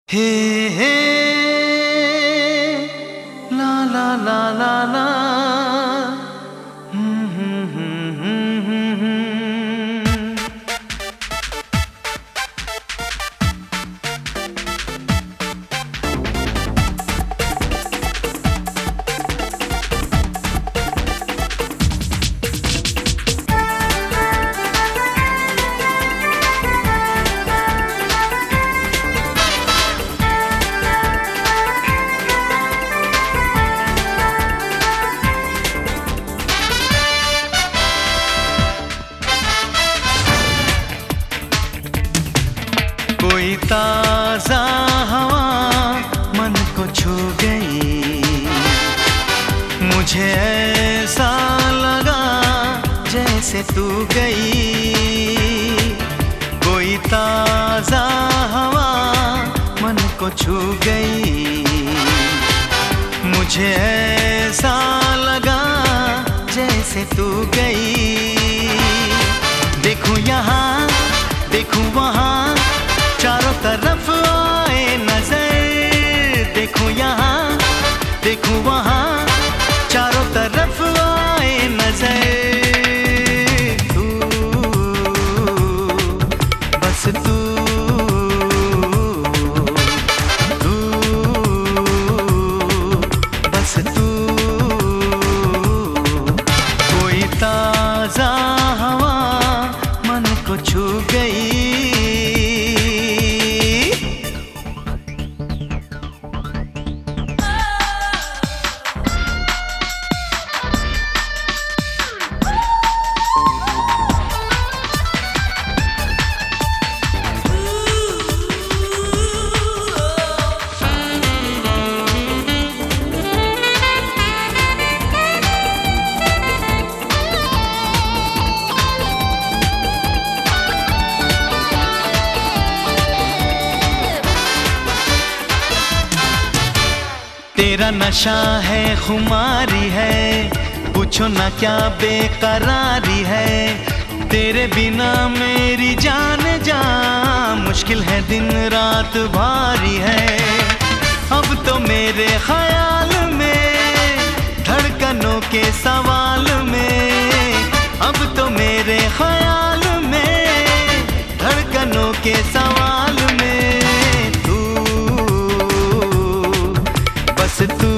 हे हे ला ला ला ला ला हम्म, हम्म, हम्म, हम्म, हम्म। कोई ताजा हवा मन को छू गई, मुझे ऐसा लगा जैसे तू गई। कोई ताजा हवा मन को छू गई, मुझे ऐसा लगा जैसे तू गई। देखूं यहाँ देखूं वहाँ, चारों तरफ आए नजर। देखूं यहाँ देखूं वहाँ, चारों तरफ आए नजर। तू बस तू बस तू। कोई ताजा हवा मन को छू गई। तेरा नशा है, खुमारी है, पूछो ना क्या बेकरारी है। तेरे बिना मेरी जान जा, मुश्किल है दिन रात भारी है। अब तो मेरे ख्याल में, धड़कनों के सवाल में। अब तो मेरे ख्याल में, धड़कनों के सवाल में। बस तू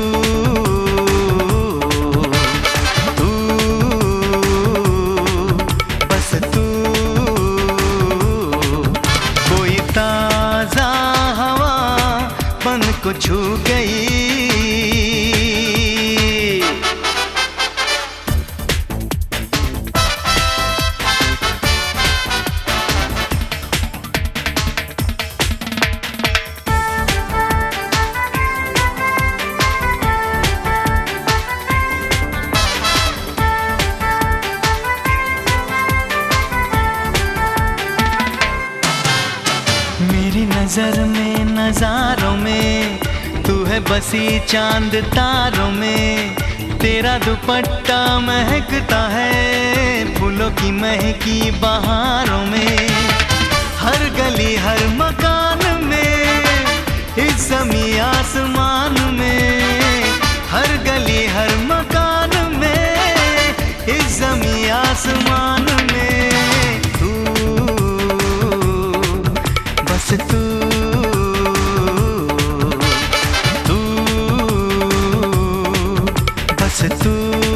बस तू। कोई ताजा हवा मन को छू गई। मेरी नजर में, नजारों में, तू है बसी चांद तारों में। तेरा दुपट्टा महकता है फूलों की महकी बहारों में। हर गली हर मकान में, इस ज़मीं आसमान में। हर गली हर मकान में, इस ज़मीं आसमान में। बस तू बस तू।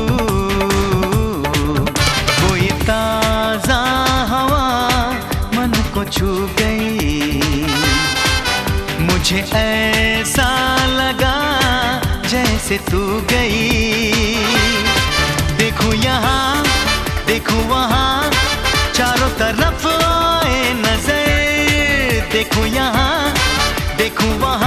कोई ताजा हवा मन को छू गई, मुझे ऐसा लगा जैसे तू गई। देखूं यहाँ देखूं वहाँ, चारों तरफ आए नजर। देखूं यहाँ देखूं वहाँ,